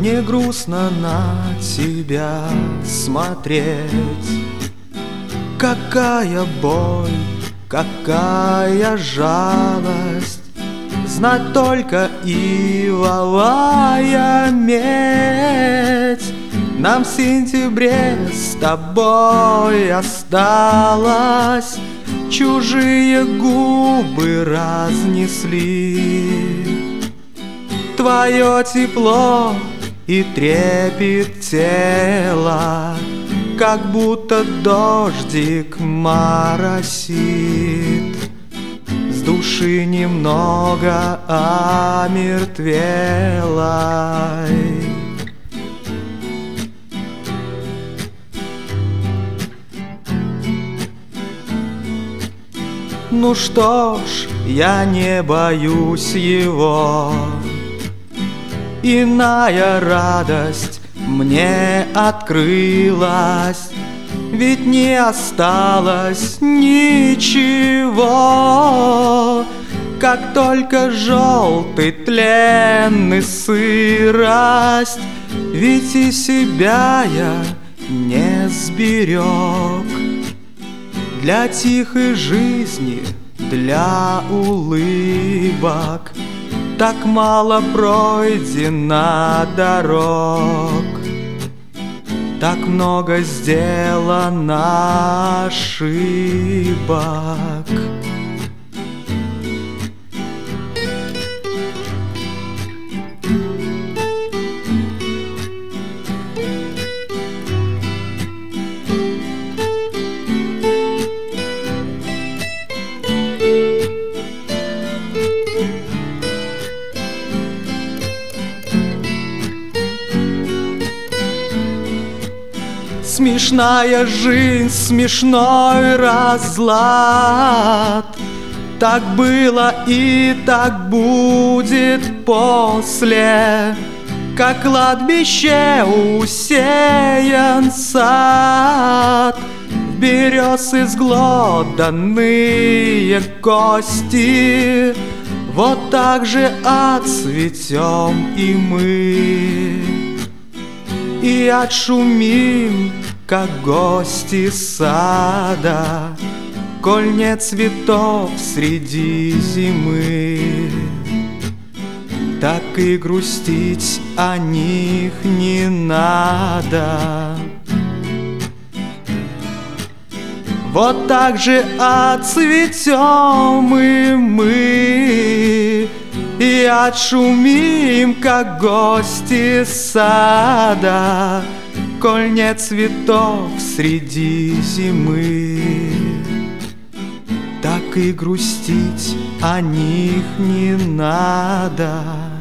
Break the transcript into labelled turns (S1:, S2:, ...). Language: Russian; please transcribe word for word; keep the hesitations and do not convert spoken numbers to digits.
S1: Мне грустно на тебя смотреть. Какая боль, какая жалость, знать только ивовая медь. Нам в сентябре с тобой осталось, чужие губы разнесли твое тепло и трепет тела, как будто дождик моросит. С души немного омертвелой. Ну что ж, я не боюсь его. Иная радость мне открылась, ведь не осталось ничего, как только желтый тлен и сырость. Ведь и себя я не сберег для тихой жизни, для улыбок. Так мало пройдено дорог, так много сделано ошибок. Смешная жизнь, смешной разлад. Так было и так будет после, как кладбище усеян сад. В берез изглоданные кости, вот так же отцветем и мы, и отшумим, как гости сада, коль нет цветов среди зимы. Так и грустить о них не надо. Вот так же отцветем и мы, и отшумим, как гости сада, коль нет цветов среди зимы. Так и грустить о них не надо.